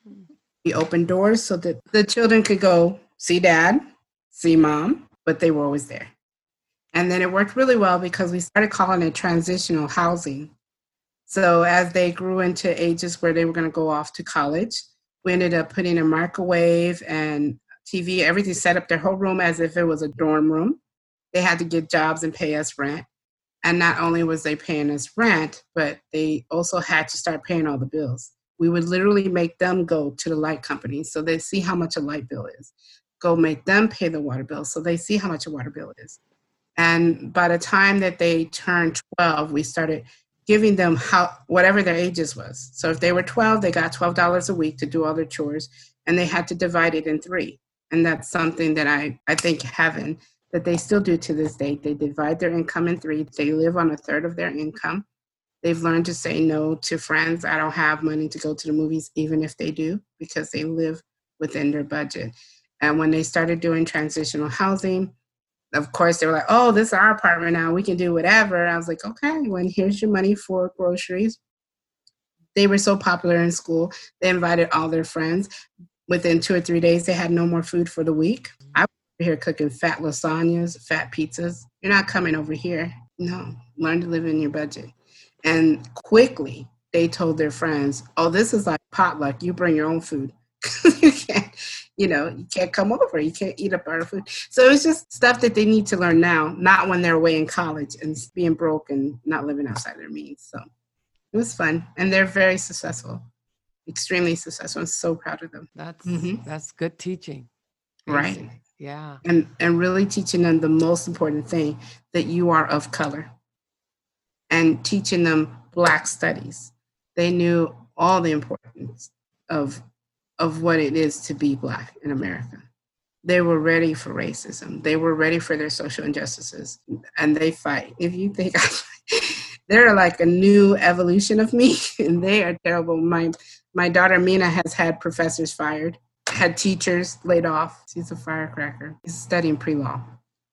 We opened doors so that the children could go see dad, see mom, but they were always there. And then it worked really well because we started calling it transitional housing. So as they grew into ages where they were going to go off to college, we ended up putting a microwave and T V, everything set up their whole room as if it was a dorm room. They had to get jobs and pay us rent. And not only was they paying us rent, but they also had to start paying all the bills. We would literally make them go to the light company so they see how much a light bill is. Go make them pay the water bill so they see how much a water bill is. And by the time that they turned twelve, we started giving them how whatever their ages was. So if they were twelve, they got twelve dollars a week to do all their chores, and they had to divide it in three. And that's something that I, I think heaven, that they still do to this day. They divide their income in three. They live on a third of their income. They've learned to say no to friends. I don't have money to go to the movies, even if they do, because they live within their budget. And when they started doing transitional housing, of course, they were like, oh, this is our apartment now. We can do whatever. I was like, okay, well, here's your money for groceries. They were so popular in school. They invited all their friends. Within two or three days, they had no more food for the week. I was here cooking fat lasagnas, fat pizzas. You're not coming over here. No, learn to live in your budget. And quickly, they told their friends, oh, this is like potluck. You bring your own food. You can't, you know, you can't come over. You can't eat up our food. So it's just stuff that they need to learn now, not when they're away in college and being broke and not living outside their means. So it was fun. And they're very successful, extremely successful. I'm so proud of them. That's Mhm. that's good teaching. Right. Basic. Yeah. And, and really teaching them the most important thing, that you are of color. And teaching them Black studies. They knew all the importance of, of what it is to be Black in America. They were ready for racism. They were ready for their social injustices. And they fight. If you think I, they're like a new evolution of me, and they are terrible. My, my daughter Mina has had professors fired, had teachers laid off. She's a firecracker. She's studying pre-law.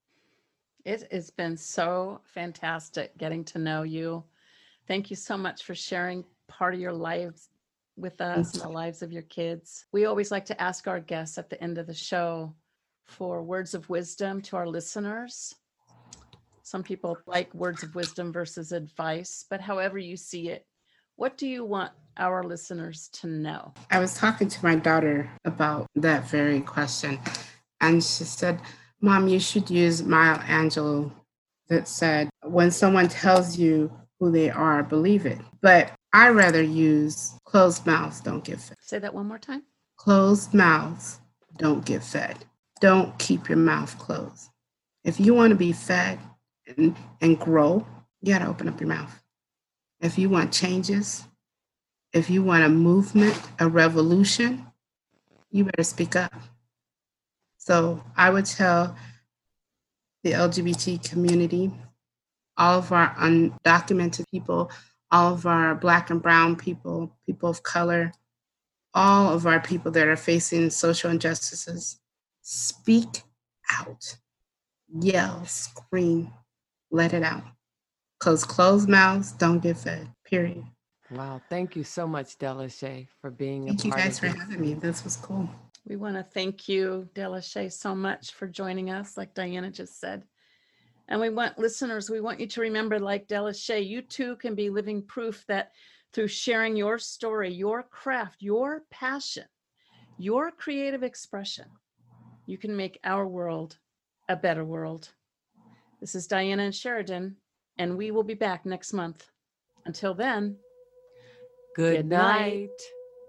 It has been so fantastic getting to know you. Thank you so much for sharing part of your lives with us and the lives of your kids. We always like to ask our guests at the end of the show for words of wisdom to our listeners. Some people like words of wisdom versus advice, but however you see it, what do you want our listeners to know? I was talking to my daughter about that very question, and she said, Mom, you should use Maya Angelou that said, when someone tells you who they are, believe it. But I rather use closed mouths don't get fed. Say that one more time. Closed mouths don't get fed. Don't keep your mouth closed. If you want to be fed and, and grow, you got to open up your mouth. If you want changes, if you want a movement, a revolution, you better speak up. So I would tell the L G B T community, all of our undocumented people, all of our Black and brown people, people of color, all of our people that are facing social injustices, speak out, yell, scream, let it out. Because closed mouths don't get fed, period. Wow. Thank you so much, Delashay, for being Thank a you part guys of for this. having me. This was cool. We want to thank you, Delashay, so much for joining us, like Diana just said. And we want listeners, we want you to remember, like Delashay, you too can be living proof that through sharing your story, your craft, your passion, your creative expression, you can make our world a better world. This is Diana and Sheridan, and we will be back next month. Until then, Good, Good night. night.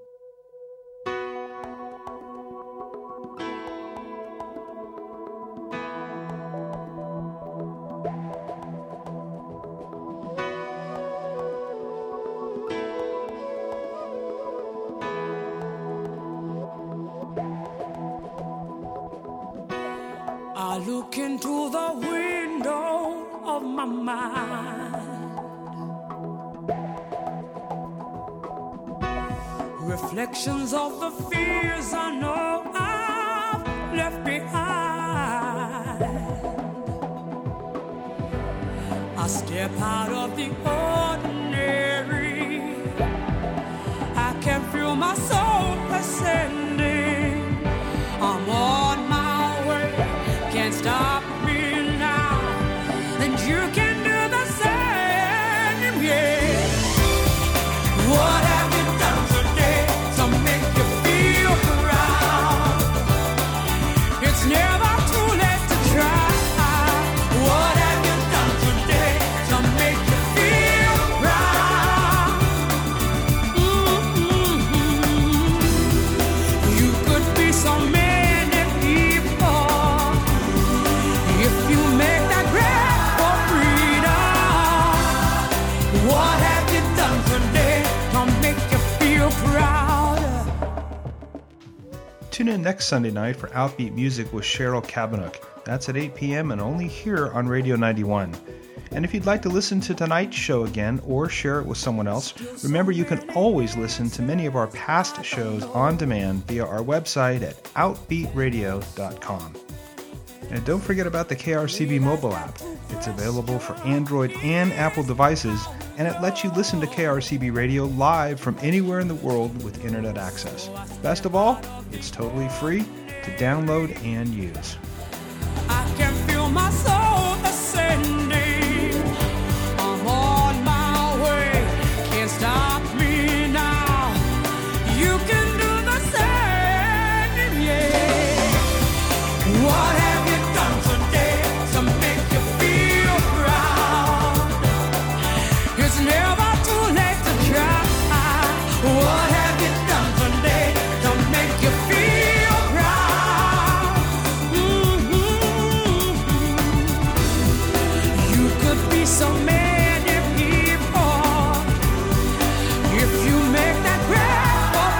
I look into the window of my mind, reflections of the fears I know I've left behind. I step out of the ordinary, I can feel my soul ascending. I'm on my way, can't stop me now, and you can do the same, yeah. What have you done today to make you feel proud? It's never too late to try. What have you done today to make you feel proud? Mm-hmm. You could be so many people if you make that grab for freedom. What have you done today to make you feel proud? Tune in next Sunday night for Outbeat Music with Cheryl Kabanuk. That's at eight p.m. and only here on Radio ninety-one. And if you'd like to listen to tonight's show again or share it with someone else, remember you can always listen to many of our past shows on demand via our website at outbeat radio dot com. And don't forget about the K R C B mobile app. It's available for Android and Apple devices, and it lets you listen to K R C B Radio live from anywhere in the world with internet access. Best of all, it's totally free to download and use. I can feel my soul ascending. I'm on my way, can't stop me now. You can do the same, yeah. What have you done today to make you feel proud? It's never too late to try. What have you done today to make you feel proud? Mm-hmm. You could be so many people if you make that grab for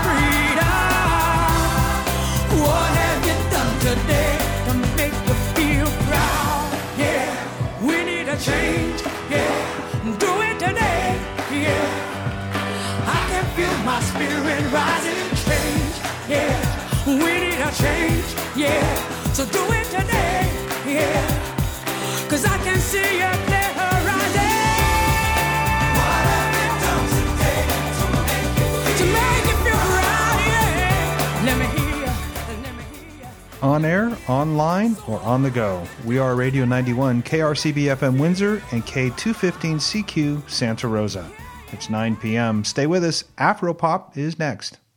freedom. What have you done today to make you feel proud? Yeah, we need a change. Yeah, do it today. Yeah, I can feel my spirit rising. Change. Yeah, we need a change. Yeah, so do it today. Yeah, 'cause I can see you there rising. What have you done today to make you feel, to make you feel proud? Yeah, let me hear you. Let me hear you. On air, online, or on the go, we are Radio ninety-one, K R C B F M Windsor, and K two fifteen C Q Santa Rosa. It's nine p.m. Stay with us. Afropop is next.